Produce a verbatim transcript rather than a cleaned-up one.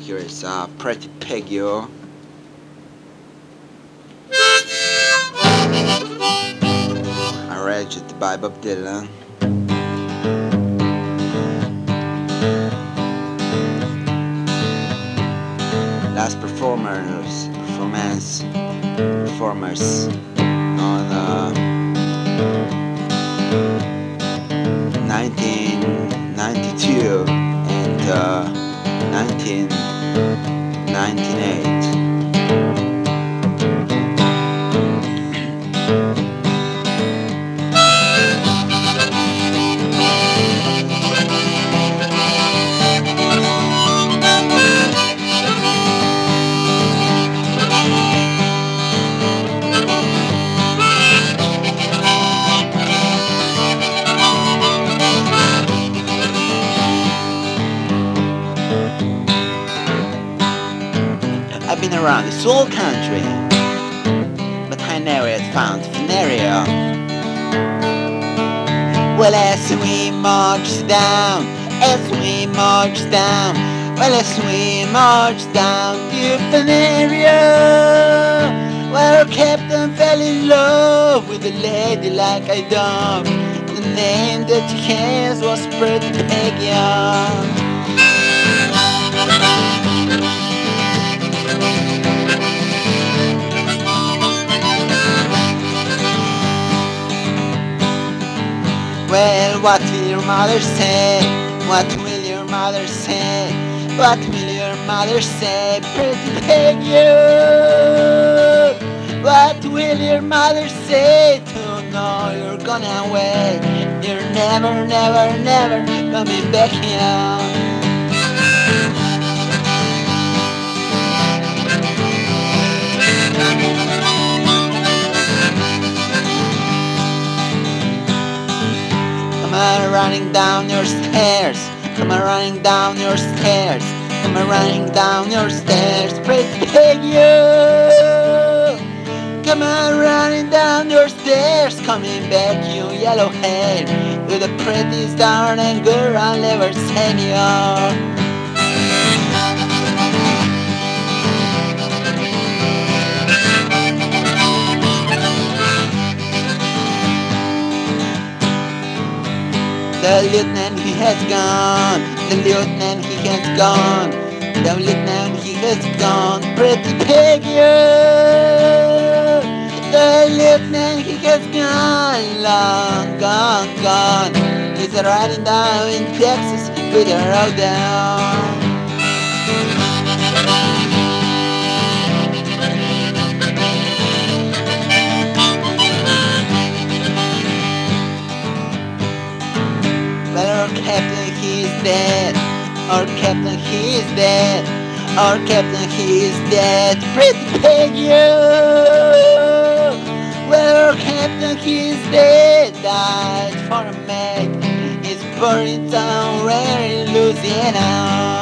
Here is uh, Pretty Peggy. Arranged by Bob Dylan. Last performers, performance, performers on uh, nineteen ninety-two and uh, nineteen ninety-eight. I've been around this whole country, but I never yet found Veneria. Well, as we march down, as we march down, well, as we march down to Veneria, where our captain fell in love with a lady like I done. The name that she has was Pretty Peggy. Well, what will your mother say? What will your mother say? What will your mother say? Pretty Peggy. What will your mother say? To know you're gonna wait. You're never, never, never coming back here. Come on running down your stairs. Come on running down your stairs. Come on running down your stairs. Pretty Peggy. Come on running down your stairs. Coming back, you yellow head. You're the prettiest darling girl I'll ever seen you. The lieutenant he has gone, the lieutenant he has gone, the lieutenant he has gone, Pretty Peggy. The lieutenant he has gone, long gone, gone. He's riding down in Texas with a road down. Well, our captain he is dead. Our captain he is dead. Our captain he is dead. Pretty Peggy. Well, our captain he is dead. Died for a mate. He's buried somewhere in Louisiana.